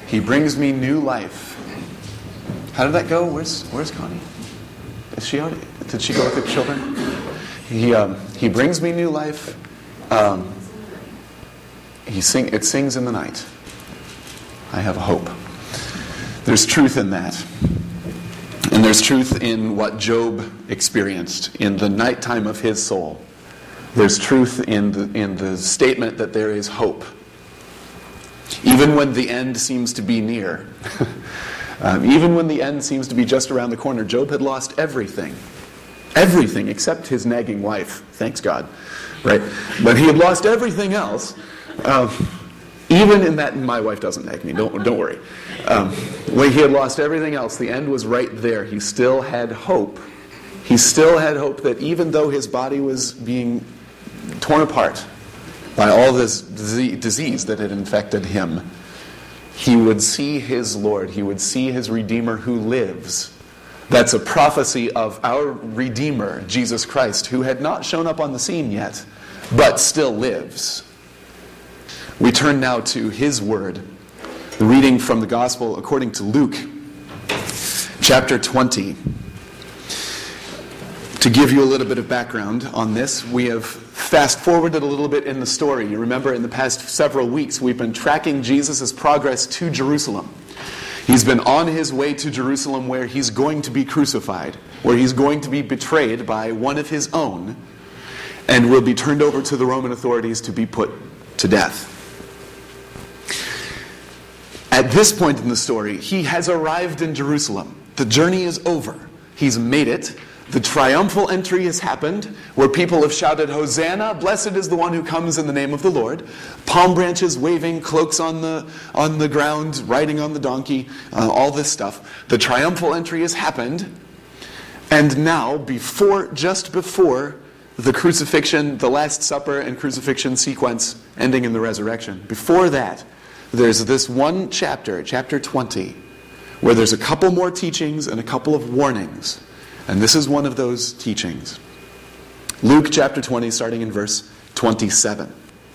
He brings me new life. How did that go? Where's Connie? Is she out? Did she go with the children? He brings me new life. It sings in the night. I have a hope. There's truth in that. And there's truth in what Job experienced in the nighttime of his soul. There's truth in the statement that there is hope. Even when the end seems to be near. Even when the end seems to be just around the corner. Job had lost everything. Everything except his nagging wife. Thanks God. Right? But he had lost everything else. Even in that, my wife doesn't nag me, don't worry. When he had lost everything else, the end was right there. He still had hope. He still had hope that even though his body was being torn apart by all this disease that had infected him, he would see his Lord. He would see his Redeemer who lives. That's a prophecy of our Redeemer, Jesus Christ, who had not shown up on the scene yet, but still lives. We turn now to his word. The reading from the Gospel according to Luke, chapter 20. To give you a little bit of background on this, we have fast-forwarded a little bit in the story. You remember in the past several weeks, we've been tracking Jesus' progress to Jerusalem. He's been on his way to Jerusalem where he's going to be crucified, where he's going to be betrayed by one of his own, and will be turned over to the Roman authorities to be put to death. At this point in the story, he has arrived in Jerusalem. The journey is over. He's made it. The triumphal entry has happened, where people have shouted, "Hosanna, blessed is the one who comes in the name of the Lord." Palm branches waving, cloaks on the ground, riding on the donkey, all this stuff. The triumphal entry has happened. And now, just before the crucifixion, the Last Supper and crucifixion sequence ending in the resurrection, before that, there's this one chapter, chapter 20, where there's a couple more teachings and a couple of warnings. And this is one of those teachings. Luke chapter 20, starting in verse 27.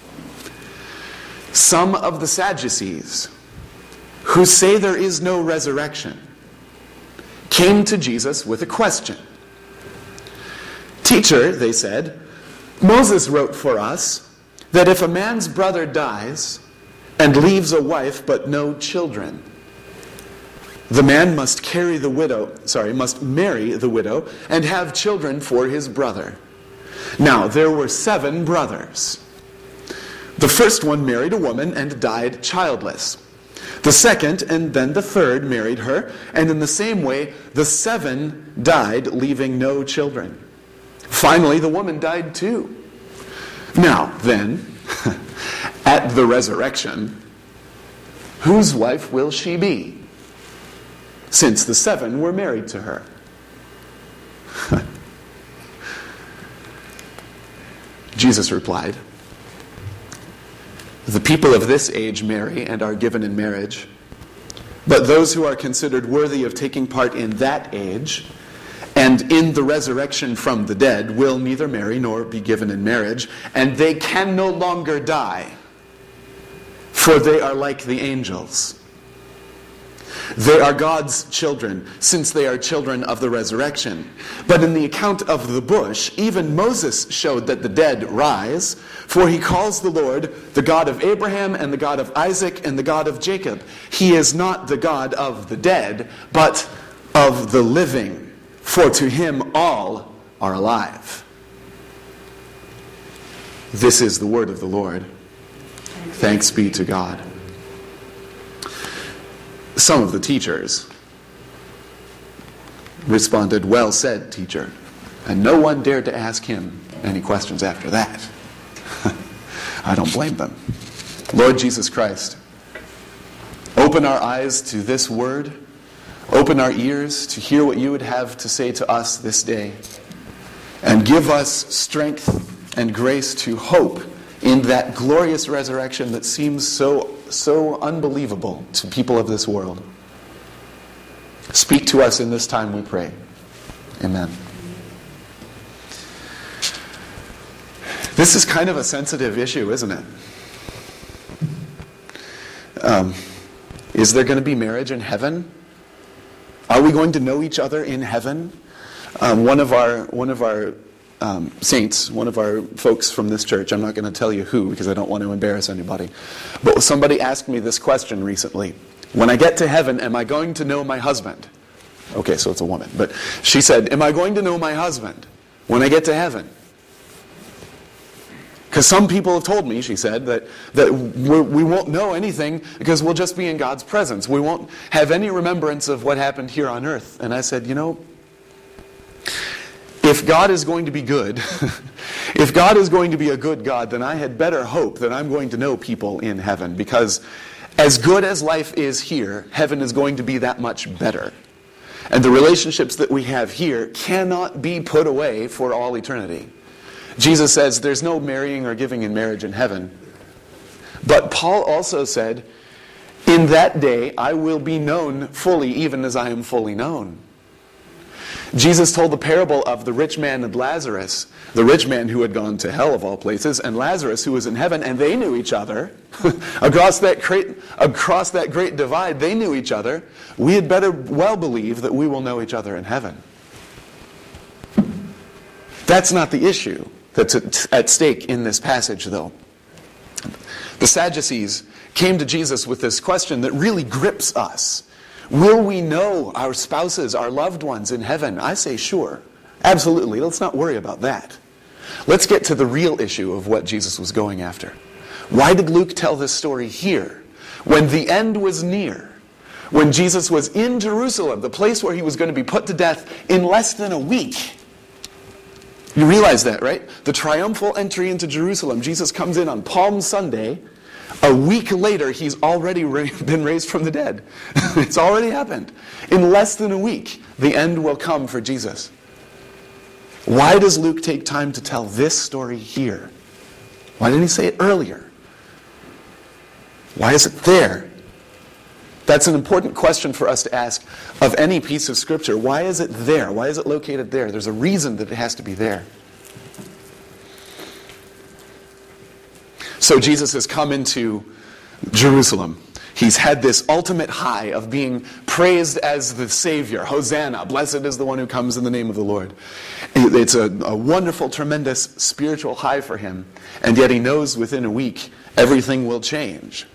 Some of the Sadducees, who say there is no resurrection, came to Jesus with a question. "Teacher," they said, "Moses wrote for us that if a man's brother dies and leaves a wife but no children, the man must marry the widow and have children for his brother. Now, there were 7 brothers. The first one married a woman and died childless. The second and then the third married her, and in the same way, the 7 died, leaving no children. Finally, the woman died too. Now, then, at the resurrection, whose wife will she be, since the 7 were married to her?" Jesus replied, "The people of this age marry and are given in marriage, but those who are considered worthy of taking part in that age and in the resurrection from the dead will neither marry nor be given in marriage, and they can no longer die, for they are like the angels. They are God's children, since they are children of the resurrection. But in the account of the bush, even Moses showed that the dead rise, for he calls the Lord the God of Abraham and the God of Isaac and the God of Jacob. He is not the God of the dead, but of the living, for to him all are alive." This is the word of the Lord. Thanks be to God. Some of the teachers responded, "Well said, teacher." And no one dared to ask him any questions after that. I don't blame them. Lord Jesus Christ, open our eyes to this word. Open our ears to hear what you would have to say to us this day. And give us strength and grace to hope in that glorious resurrection that seems so unbelievable to people of this world. Speak to us in this time, we pray. Amen. This is kind of a sensitive issue, isn't it? Is there going to be marriage in heaven? Are we going to know each other in heaven? One of our saints, one of our folks from this church, I'm not going to tell you who because I don't want to embarrass anybody, but somebody asked me this question recently. When I get to heaven, am I going to know my husband? Okay, so it's a woman. But she said, am I going to know my husband when I get to heaven? Because some people have told me, she said, that we won't know anything because we'll just be in God's presence. We won't have any remembrance of what happened here on earth. And I said, if God is going to be good, if God is going to be a good God, then I had better hope that I'm going to know people in heaven. Because as good as life is here, heaven is going to be that much better. And the relationships that we have here cannot be put away for all eternity. Jesus says there's no marrying or giving in marriage in heaven. But Paul also said, in that day I will be known fully, even as I am fully known. Jesus told the parable of the rich man and Lazarus, the rich man who had gone to hell of all places, and Lazarus who was in heaven, and they knew each other. across that great divide, they knew each other. We had better well believe that we will know each other in heaven. That's not the issue that's at stake in this passage, though. The Sadducees came to Jesus with this question that really grips us. Will we know our spouses, our loved ones in heaven? I say sure. Absolutely. Let's not worry about that. Let's get to the real issue of what Jesus was going after. Why did Luke tell this story here? When the end was near, when Jesus was in Jerusalem, the place where he was going to be put to death in less than a week. You realize that, right? The triumphal entry into Jerusalem. Jesus comes in on Palm Sunday. A week later, he's already been raised from the dead. It's already happened. In less than a week, the end will come for Jesus. Why does Luke take time to tell this story here? Why didn't he say it earlier? Why is it there? That's an important question for us to ask of any piece of Scripture. Why is it there? Why is it located there? There's a reason that it has to be there. So Jesus has come into Jerusalem. He's had this ultimate high of being praised as the Savior. Hosanna, blessed is the one who comes in the name of the Lord. It's a wonderful, tremendous spiritual high for him. And yet he knows within a week everything will change.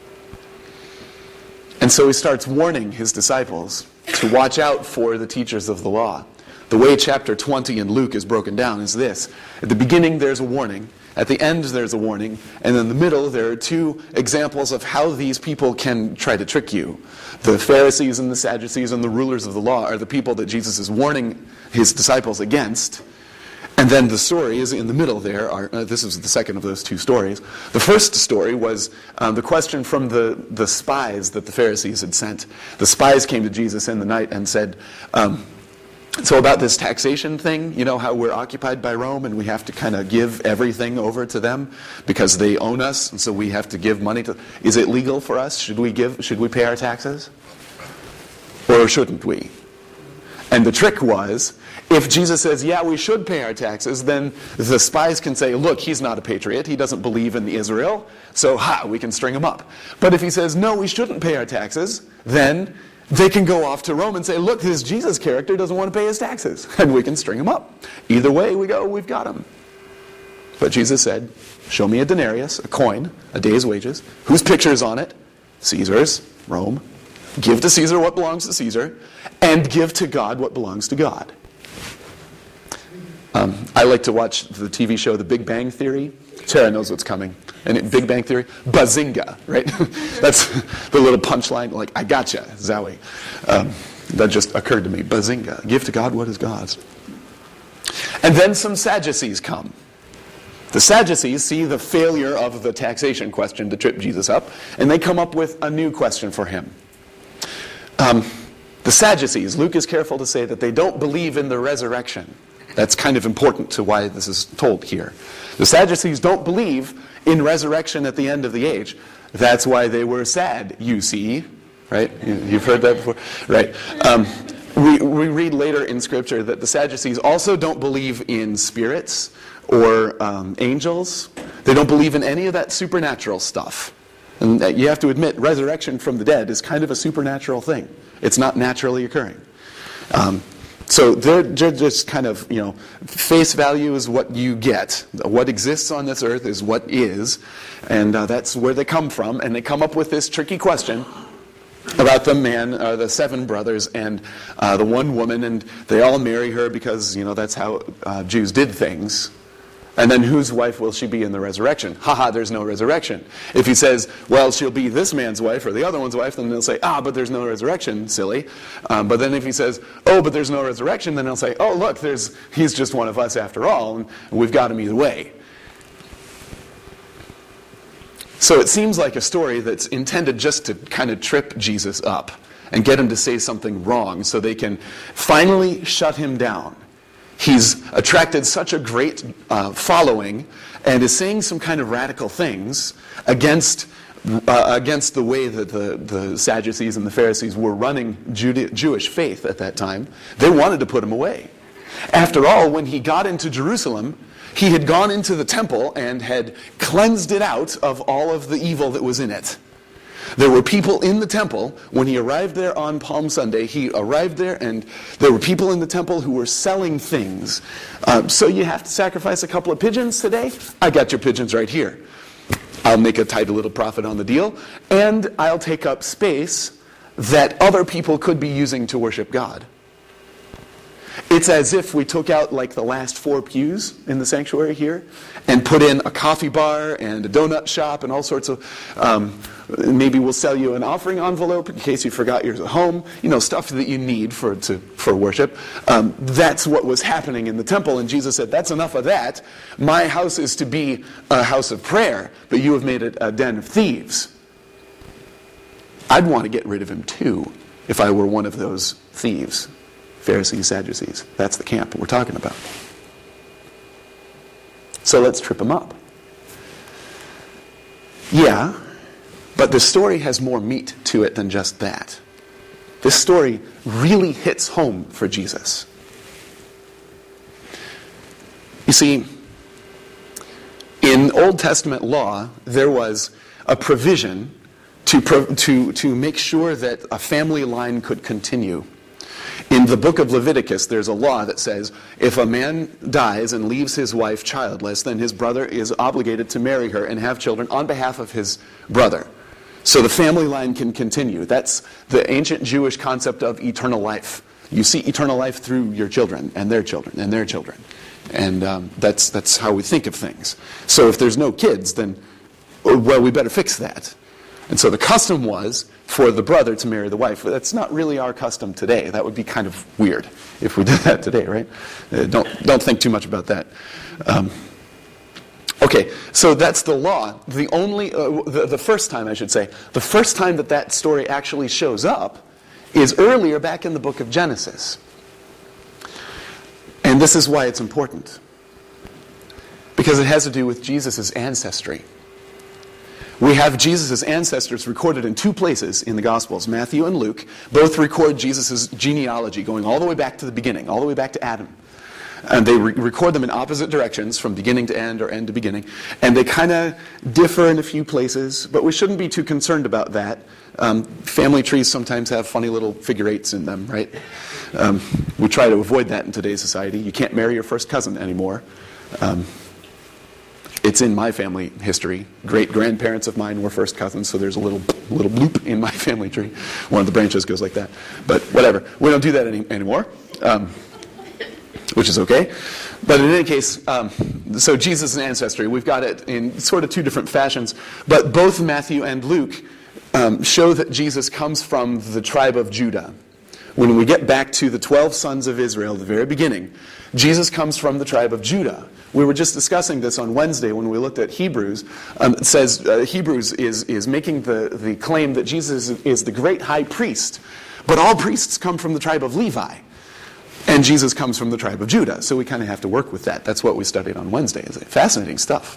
And so he starts warning his disciples to watch out for the teachers of the law. The way chapter 20 in Luke is broken down is this. At the beginning there's a warning. At the end there's a warning. And in the middle there are two examples of how these people can try to trick you. The Pharisees and the Sadducees and the rulers of the law are the people that Jesus is warning his disciples against. And then the story is in the middle there. This is the second of those two stories. The first story was the question from the spies that the Pharisees had sent. The spies came to Jesus in the night and said, so about this taxation thing, you know how we're occupied by Rome and we have to kind of give everything over to them because they own us, and so we have to give money to. Is it legal for us? Should we pay our taxes? Or shouldn't we? And the trick was, if Jesus says, yeah, we should pay our taxes, then the spies can say, look, he's not a patriot. He doesn't believe in Israel. So, we can string him up. But if he says, no, we shouldn't pay our taxes, then they can go off to Rome and say, look, this Jesus character doesn't want to pay his taxes. And we can string him up. Either way we go, we've got him. But Jesus said, show me a denarius, a coin, a day's wages. Whose picture is on it? Caesar's, Rome. Give to Caesar what belongs to Caesar, and give to God what belongs to God. I like to watch the TV show The Big Bang Theory. Tara knows what's coming. And Big Bang Theory, bazinga, right? That's the little punchline, like, I gotcha, Zowie. That just occurred to me. Bazinga. Give to God what is God's. And then some Sadducees come. The Sadducees see the failure of the taxation question to trip Jesus up, and they come up with a new question for him. The Sadducees, Luke is careful to say that they don't believe in the resurrection. That's kind of important to why this is told here. The Sadducees don't believe in resurrection at the end of the age. That's why they were sad, you see. Right? You've heard that before? Right. We read later in Scripture that the Sadducees also don't believe in spirits or angels. They don't believe in any of that supernatural stuff. And you have to admit, resurrection from the dead is kind of a supernatural thing. It's not naturally occurring. So they're just kind of, face value is what you get. What exists on this earth is what is. And that's where they come from. And they come up with this tricky question about the 7 brothers and the one woman. And they all marry her because, that's how Jews did things. And then whose wife will she be in the resurrection? There's no resurrection. If he says, well, she'll be this man's wife or the other one's wife, then they'll say, but there's no resurrection, silly. But then if he says, but there's no resurrection, then they'll say, look, he's just one of us after all, and we've got him either way. So it seems like a story that's intended just to kind of trip Jesus up and get him to say something wrong so they can finally shut him down. He's attracted such a great following and is saying some kind of radical things against the way that the Sadducees and the Pharisees were running Jewish faith at that time. They wanted to put him away. After all, when he got into Jerusalem, he had gone into the temple and had cleansed it out of all of the evil that was in it. There were people in the temple. When he arrived there on Palm Sunday, he arrived there and there were people in the temple who were selling things. So you have to sacrifice a couple of pigeons today? I got your pigeons right here. I'll make a tidy little profit on the deal, and I'll take up space that other people could be using to worship God. It's as if we took out like the last 4 pews in the sanctuary here and put in a coffee bar and a donut shop and all sorts of, maybe we'll sell you an offering envelope in case you forgot yours at home, stuff that you need for worship. That's what was happening in the temple, and Jesus said, that's enough of that. My house is to be a house of prayer, but you have made it a den of thieves. I'd want to get rid of him too if I were one of those thieves. Pharisees, Sadducees. That's the camp we're talking about. So let's trip him up. Yeah, but the story has more meat to it than just that. This story really hits home for Jesus. You see, in Old Testament law, there was a provision to make sure that a family line could continue. In the book of Leviticus, there's a law that says if a man dies and leaves his wife childless, then his brother is obligated to marry her and have children on behalf of his brother. So the family line can continue. That's the ancient Jewish concept of eternal life. You see eternal life through your children and their children and their children. And that's how we think of things. So if there's no kids, then, well, we better fix that. And so the custom was for the brother to marry the wife. That's not really our custom today. That would be kind of weird if we did that today, right? Don't think too much about that. Okay, so that's the law. The first time, I should say, the first time that story actually shows up is earlier back in the book of Genesis. And this is why it's important. Because it has to do with Jesus' ancestry. We have Jesus' ancestors recorded in 2 places in the Gospels. Matthew and Luke both record Jesus' genealogy going all the way back to the beginning, all the way back to Adam. And they record them in opposite directions, from beginning to end or end to beginning. And they kind of differ in a few places, but we shouldn't be too concerned about that. Family trees sometimes have funny little figure eights in them, right? We try to avoid that in today's society. You can't marry your first cousin anymore. It's in my family history. Great-grandparents of mine were first cousins, so there's a little bloop in my family tree. One of the branches goes like that. But whatever. We don't do that anymore, which is okay. But in any case, so Jesus' ancestry, we've got it in sort of 2 different fashions. But both Matthew and Luke show that Jesus comes from the tribe of Judah. When we get back to the 12 sons of Israel, the very beginning, Jesus comes from the tribe of Judah. We were just discussing this on Wednesday when we looked at Hebrews. It says Hebrews is making the claim that Jesus is the great high priest. But all priests come from the tribe of Levi. And Jesus comes from the tribe of Judah. So we kind of have to work with that. That's what we studied on Wednesday. It's fascinating stuff.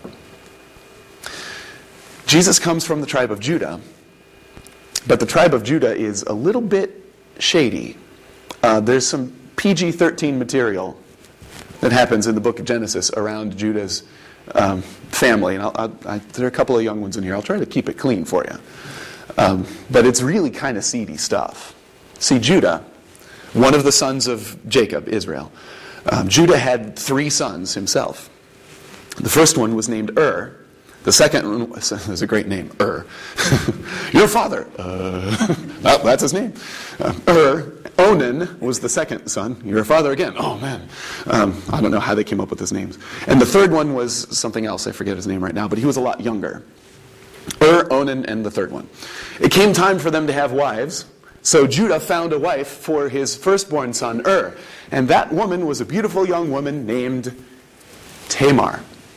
Jesus comes from the tribe of Judah. But the tribe of Judah is a little bit shady. There's some PG-13 material that happens in the book of Genesis around Judah's family, and there are a couple of young ones in here. I'll try to keep it clean for you. But it's really kind of seedy stuff. See, Judah, one of the sons of Jacob, Israel, Judah had 3 sons himself. The first one was named The second one was a great name, Your father. Well, that's his name. Onan was the second son. Your father again. Oh, man. I don't know how they came up with his names. And the third one was something else. I forget his name right now, but he was a lot younger. Onan, and the third one. It came time for them to have wives. So Judah found a wife for his firstborn son, And that woman was a beautiful young woman named Tamar.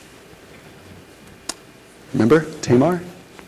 Remember Tamar?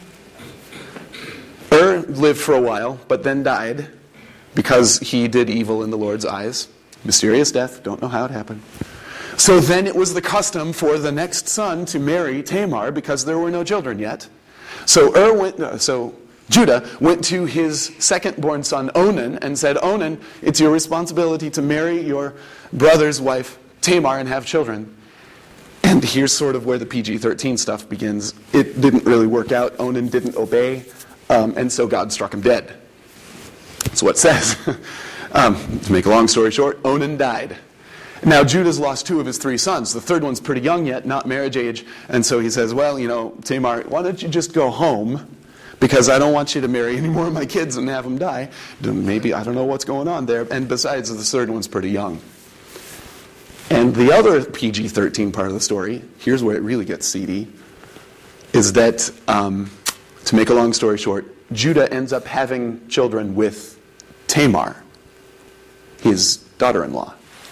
Lived for a while, but then died because he did evil in the Lord's eyes. Mysterious death, don't know how it happened. So then it was the custom for the next son to marry Tamar because there were no children yet. So Judah went to his second-born son, Onan, and said, Onan, it's your responsibility to marry your brother's wife, Tamar, and have children. And here's sort of where the PG-13 stuff begins. It didn't really work out. Onan didn't obey, and so God struck him dead. That's what it says. To make a long story short, Onan died. Now, Judah's lost 2 of his 3 sons. The third one's pretty young yet, not marriage age. And so he says, well, Tamar, why don't you just go home? Because I don't want you to marry any more of my kids and have them die. Maybe, I don't know what's going on there. And besides, the third one's pretty young. And the other PG-13 part of the story, here's where it really gets seedy, is that, to make a long story short, Judah ends up having children with Tamar, his daughter-in-law.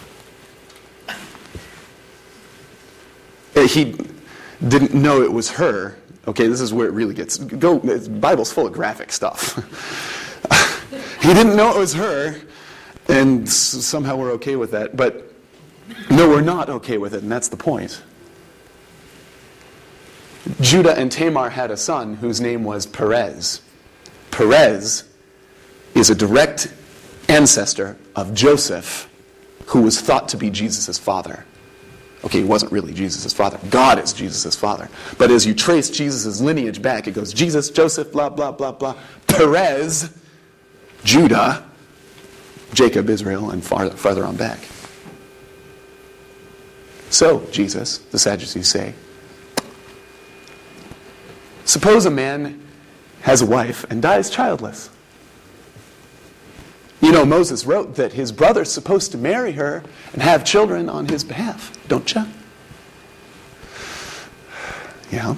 He didn't know it was her. Okay, this is where it really gets... The Bible's full of graphic stuff. He didn't know it was her, and somehow we're okay with that. But no, we're not okay with it, and that's the point. Judah and Tamar had a son whose name was Perez. Perez is a direct ancestor of Joseph, who was thought to be Jesus' father. Okay, he wasn't really Jesus' father. God is Jesus' father. But as you trace Jesus' lineage back, it goes Jesus, Joseph, blah, blah, blah, blah. Perez, Judah, Jacob, Israel, and farther on back. So, Jesus, the Sadducees say, suppose a man has a wife and dies childless. Moses wrote that his brother's supposed to marry her and have children on his behalf, don't you? Yeah.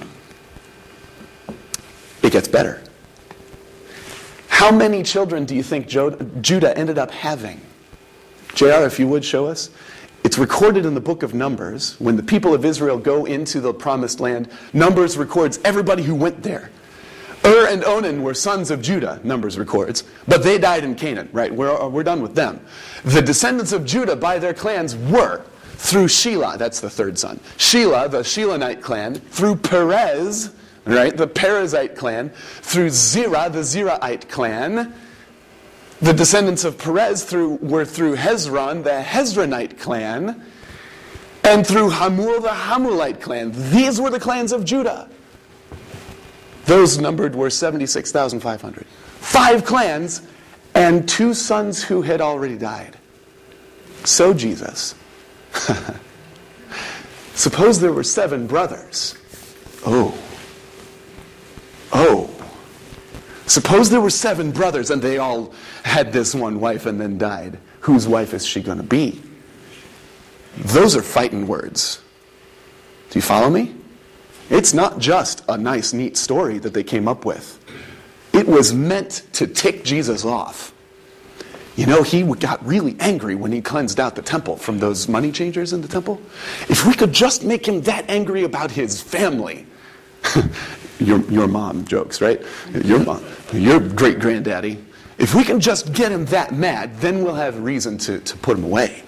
It gets better. How many children do you think Judah ended up having? JR, if you would show us. It's recorded in the book of Numbers. When the people of Israel go into the promised land, Numbers records everybody who went there. And Onan were sons of Judah, Numbers records, but they died in Canaan, right? We're done with them. The descendants of Judah by their clans were through Shelah, that's the third son. Shelah, the Shelanite clan, through Perez, right, the Perezite clan, through Zerah, the Zerahite clan. The descendants of Perez were through Hezron, the Hezronite clan, and through Hamul, the Hamulite clan. These were the clans of Judah. Those numbered were 76,500. 5 clans and 2 sons who had already died. So Jesus. Suppose there were 7 brothers. Oh. Suppose there were 7 brothers and they all had this one wife and then died. Whose wife is she going to be? Those are fighting words. Do you follow me? It's not just a nice, neat story that they came up with. It was meant to tick Jesus off. He got really angry when he cleansed out the temple from those money changers in the temple. If we could just make him that angry about his family. Your mom jokes, right? Your mom, your great-granddaddy. If we can just get him that mad, then we'll have reason to put him away.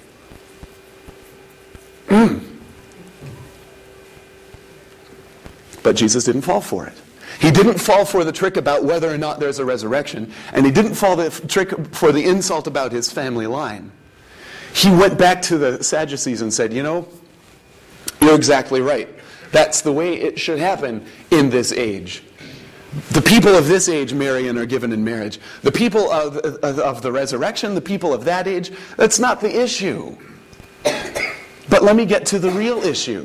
But Jesus didn't fall for it. He didn't fall for the trick about whether or not there's a resurrection, and he didn't fall the trick for the insult about his family line. He went back to the Sadducees and said, you're exactly right. That's the way it should happen in this age. The people of this age marry and are given in marriage. The people of the resurrection, the people of that age, that's not the issue. But let me get to the real issue.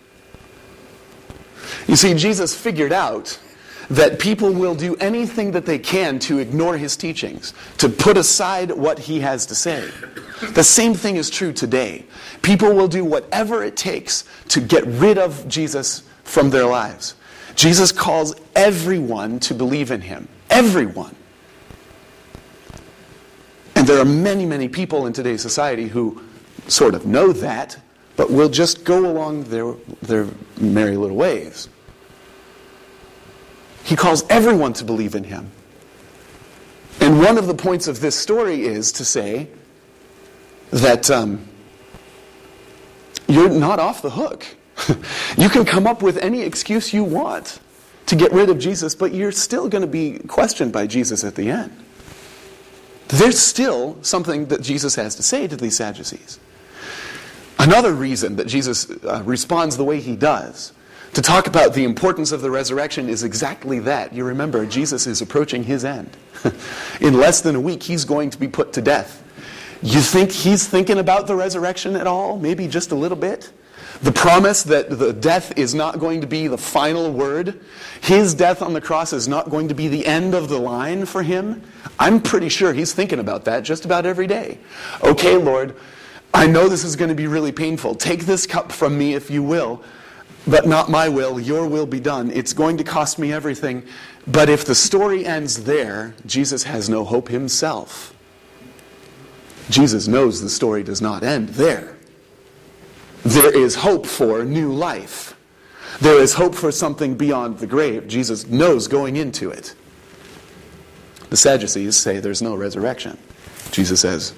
You see, Jesus figured out that people will do anything that they can to ignore his teachings, to put aside what he has to say. The same thing is true today. People will do whatever it takes to get rid of Jesus from their lives. Jesus calls everyone to believe in him. Everyone. And there are many, many people in today's society who sort of know that, but will just go along their merry little ways. He calls everyone to believe in him. And one of the points of this story is to say that you're not off the hook. You can come up with any excuse you want to get rid of Jesus, but you're still going to be questioned by Jesus at the end. There's still something that Jesus has to say to these Sadducees. Another reason that Jesus responds the way he does to talk about the importance of the resurrection is exactly that. You remember, Jesus is approaching his end. In less than a week, he's going to be put to death. You think he's thinking about the resurrection at all? Maybe just a little bit? The promise that the death is not going to be the final word. His death on the cross is not going to be the end of the line for him. I'm pretty sure he's thinking about that just about every day. Okay, Lord, I know this is going to be really painful. Take this cup from me if you will, but not my will. Your will be done. It's going to cost me everything. But if the story ends there, Jesus has no hope himself. Jesus knows the story does not end there. There is hope for new life. There is hope for something beyond the grave. Jesus knows going into it. The Sadducees say there's no resurrection. Jesus says,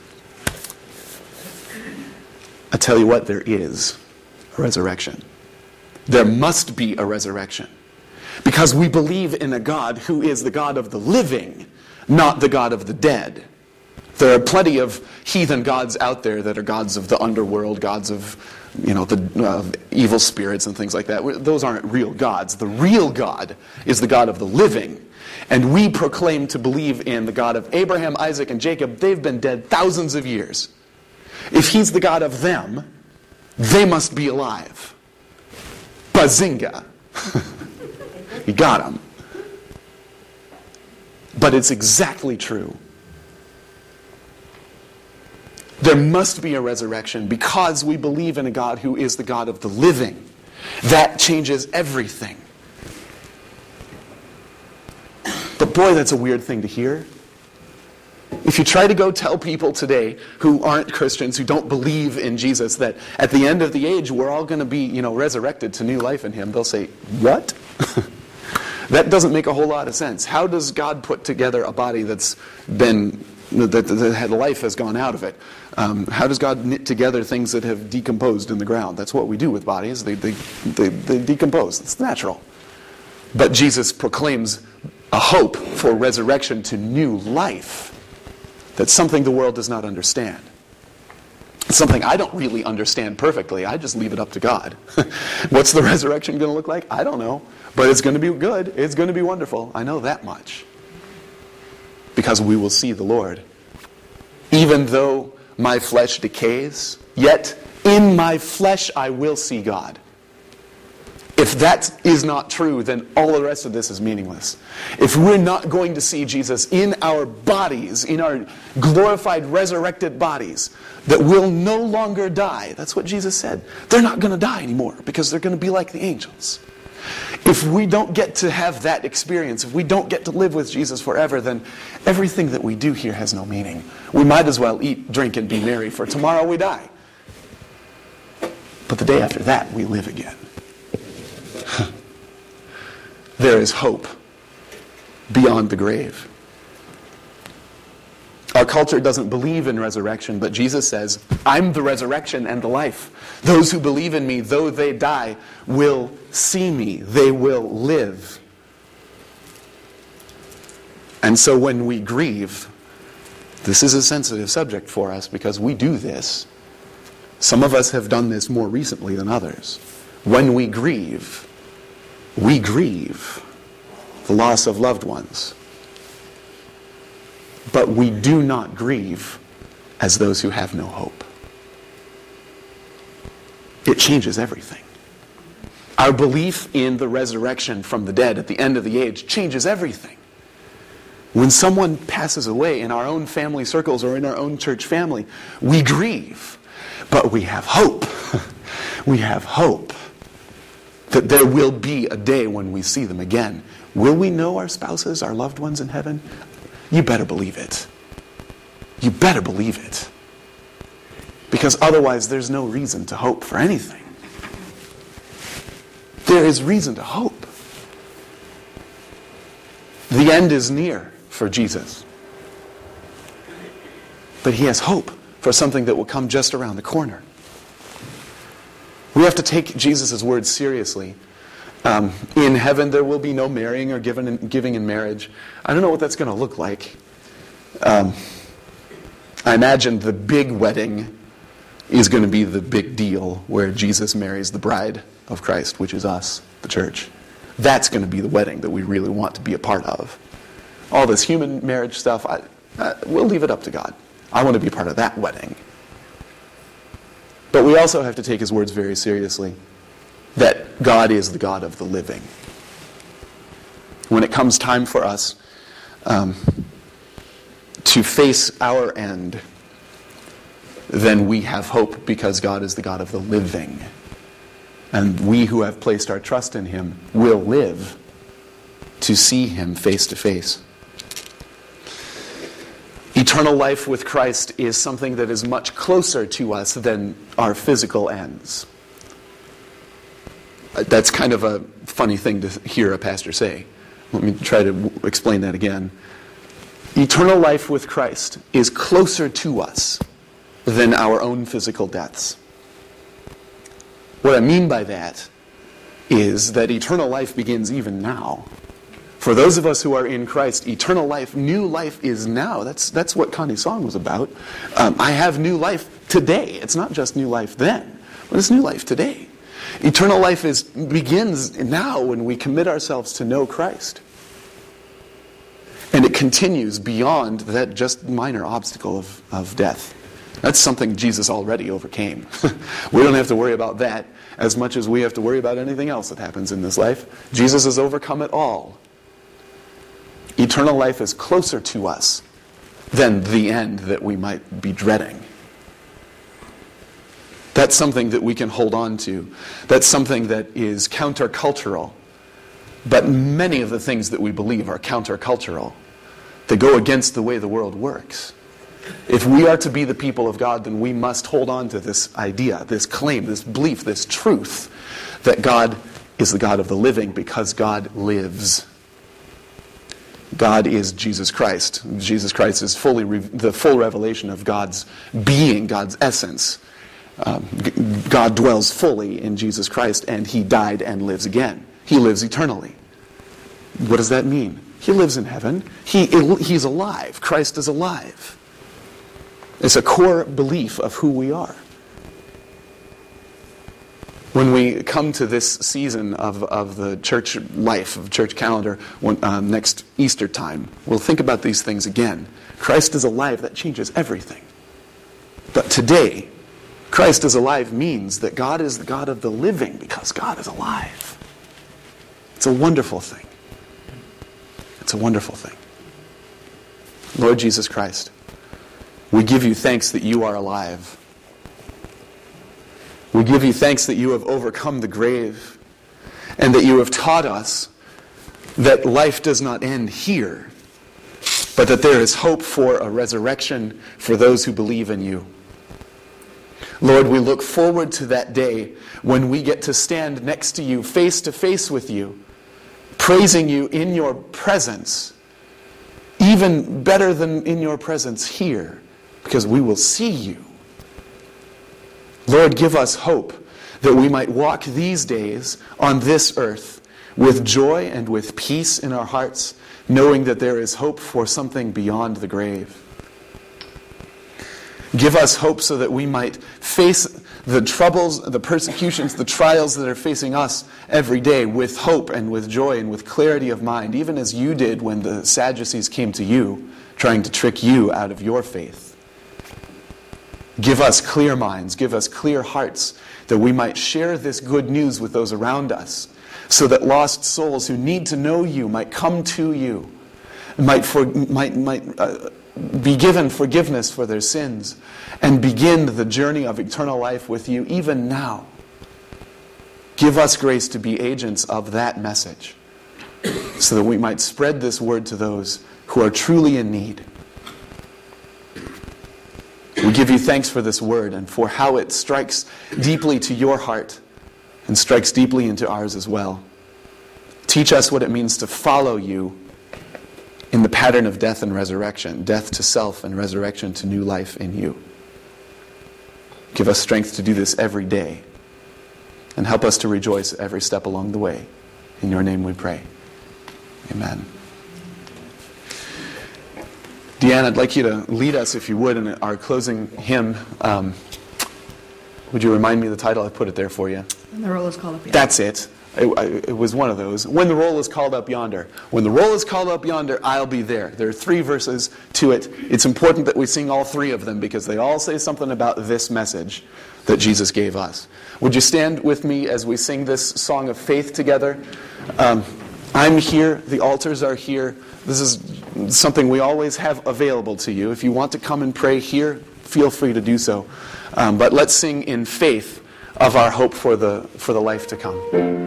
I tell you what, there is a resurrection. There must be a resurrection. Because we believe in a God who is the God of the living, not the God of the dead. There are plenty of heathen gods out there that are gods of the underworld, gods of, the evil spirits and things like that. Those aren't real gods. The real God is the God of the living. And we proclaim to believe in the God of Abraham, Isaac, and Jacob. They've been dead thousands of years. If he's the God of them, they must be alive. Bazinga. You got him. But it's exactly true. There must be a resurrection because we believe in a God who is the God of the living. That changes everything. But boy, that's a weird thing to hear. If you try to go tell people today who aren't Christians, who don't believe in Jesus, that at the end of the age we're all going to be, resurrected to new life in him, they'll say, what? That doesn't make a whole lot of sense. How does God put together a body that had life has gone out of it? How does God knit together things that have decomposed in the ground? That's what we do with bodies. They decompose. It's natural. But Jesus proclaims a hope for resurrection to new life. That's something the world does not understand. It's something I don't really understand perfectly. I just leave it up to God. What's the resurrection going to look like? I don't know. But it's going to be good. It's going to be wonderful. I know that much. Because we will see the Lord. Even though my flesh decays, yet in my flesh I will see God. If that is not true, then all the rest of this is meaningless. If we're not going to see Jesus in our bodies, in our glorified, resurrected bodies, that will no longer die, that's what Jesus said. They're not going to die anymore because they're going to be like the angels. If we don't get to have that experience, if we don't get to live with Jesus forever, then everything that we do here has no meaning. We might as well eat, drink, and be merry, for tomorrow we die. But the day after that, we live again. There is hope beyond the grave. Our culture doesn't believe in resurrection, but Jesus says, I'm the resurrection and the life. Those who believe in me, though they die, will see me. They will live. And so when we grieve, this is a sensitive subject for us because we do this. Some of us have done this more recently than others. When we grieve the loss of loved ones. But we do not grieve as those who have no hope. It changes everything. Our belief in the resurrection from the dead at the end of the age changes everything. When someone passes away in our own family circles or in our own church family, we grieve, but we have hope. We have hope that there will be a day when we see them again. Will we know our spouses, our loved ones in heaven? You better believe it. You better believe it. Because otherwise there's no reason to hope for anything. There is reason to hope. The end is near for Jesus. But he has hope for something that will come just around the corner. We have to take Jesus' words seriously. In heaven there will be no marrying or giving in marriage. I don't know what that's going to look like. I imagine the big wedding is going to be the big deal where Jesus marries the bride of Christ, which is us, the church. That's going to be the wedding that we really want to be a part of. All this human marriage stuff, we'll leave it up to God. I want to be a part of that wedding. But we also have to take his words very seriously, that God is the God of the living. When it comes time for us to face our end, then we have hope because God is the God of the living. And we who have placed our trust in him will live to see him face to face. Eternal life with Christ is something that is much closer to us than our physical ends. That's kind of a funny thing to hear a pastor say. Let me try to explain that again. Eternal life with Christ is closer to us than our own physical deaths. What I mean by that is that eternal life begins even now. For those of us who are in Christ, eternal life, new life is now. That's what Connie's song was about. I have new life today. It's not just new life then, but it's new life today. Eternal life begins now when we commit ourselves to know Christ. And it continues beyond that just minor obstacle of death. That's something Jesus already overcame. We don't have to worry about that as much as we have to worry about anything else that happens in this life. Jesus has overcome it all. Eternal life is closer to us than the end that we might be dreading. That's something that we can hold on to. That's something that is countercultural. But many of the things that we believe are countercultural. They go against the way the world works. If we are to be the people of God, then we must hold on to this idea, this claim, this belief, this truth that God is the God of the living because God lives. God is Jesus Christ. Jesus Christ is the full revelation of God's being, God's essence. God dwells fully in Jesus Christ, and he died and lives again. He lives eternally. What does that mean? He lives in heaven. He's alive. Christ is alive. It's a core belief of who we are. When we come to this season of the church life, of church calendar, next Easter time, we'll think about these things again. Christ is alive. That changes everything. But today, Christ is alive means that God is the God of the living because God is alive. It's a wonderful thing. It's a wonderful thing. Lord Jesus Christ, we give you thanks that you are alive. We give you thanks that you have overcome the grave and that you have taught us that life does not end here, but that there is hope for a resurrection for those who believe in you. Lord, we look forward to that day when we get to stand next to you, face to face with you, praising you in your presence, even better than in your presence here, because we will see you. Lord, give us hope that we might walk these days on this earth with joy and with peace in our hearts, knowing that there is hope for something beyond the grave. Give us hope so that we might face the troubles, the persecutions, the trials that are facing us every day with hope and with joy and with clarity of mind, even as you did when the Sadducees came to you, trying to trick you out of your faith. Give us clear minds, give us clear hearts, that we might share this good news with those around us, so that lost souls who need to know you might come to you, might be given forgiveness for their sins, and begin the journey of eternal life with you even now. Give us grace to be agents of that message, so that we might spread this word to those who are truly in need. We give you thanks for this word and for how it strikes deeply to your heart and strikes deeply into ours as well. Teach us what it means to follow you in the pattern of death and resurrection, death to self and resurrection to new life in you. Give us strength to do this every day, and help us to rejoice every step along the way. In your name we pray. Amen. Deanne, I'd like you to lead us, if you would, in our closing hymn. Would you remind me of the title? I put it there for you. And the roll is called up yonder. That's it. It was one of those. When the roll is called up yonder. When the roll is called up yonder, I'll be there. There are 3 verses to it. It's important that we sing all 3 of them, because they all say something about this message that Jesus gave us. Would you stand with me as we sing this song of faith together? I'm here. The altars are here. This is something we always have available to you. If you want to come and pray here, feel free to do so. But let's sing in faith of our hope for the life to come.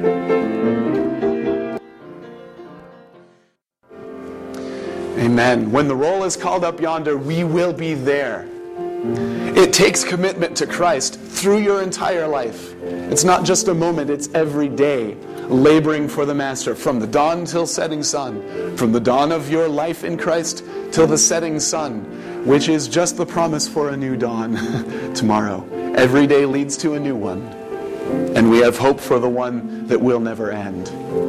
Amen. When the roll is called up yonder, we will be there. It takes commitment to Christ through your entire life. It's not just a moment, it's every day, laboring for the Master, from the dawn till setting sun, from the dawn of your life in Christ till the setting sun, which is just the promise for a new dawn tomorrow. Every day leads to a new one, and we have hope for the one that will never end.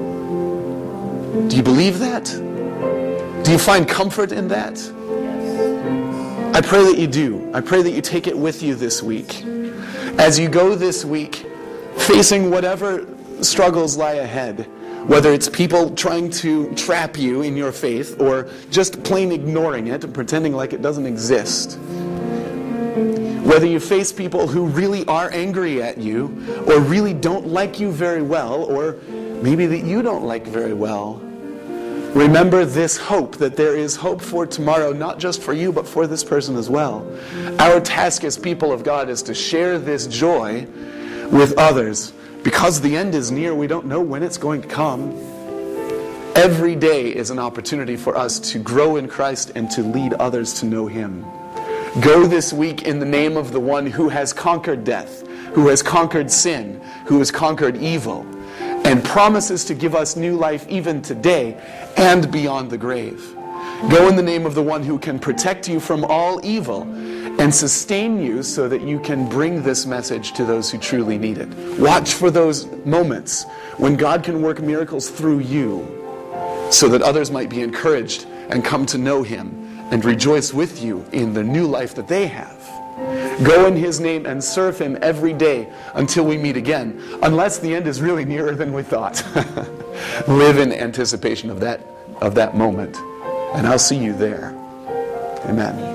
Do you believe that? Do you find comfort in that? I pray that you do. I pray that you take it with you this week. As you go this week, facing whatever struggles lie ahead, whether it's people trying to trap you in your faith or just plain ignoring it and pretending like it doesn't exist. Whether you face people who really are angry at you or really don't like you very well, or maybe that you don't like very well, remember this hope, that there is hope for tomorrow, not just for you, but for this person as well. Our task as people of God is to share this joy with others. Because the end is near, we don't know when it's going to come. Every day is an opportunity for us to grow in Christ and to lead others to know Him. Go this week in the name of the one who has conquered death, who has conquered sin, who has conquered evil, and promises to give us new life even today and beyond the grave. Go in the name of the one who can protect you from all evil and sustain you so that you can bring this message to those who truly need it. Watch for those moments when God can work miracles through you so that others might be encouraged and come to know Him and rejoice with you in the new life that they have. Go in His name and serve Him every day until we meet again, unless the end is really nearer than we thought. Live in anticipation of that moment, and I'll see you there. Amen.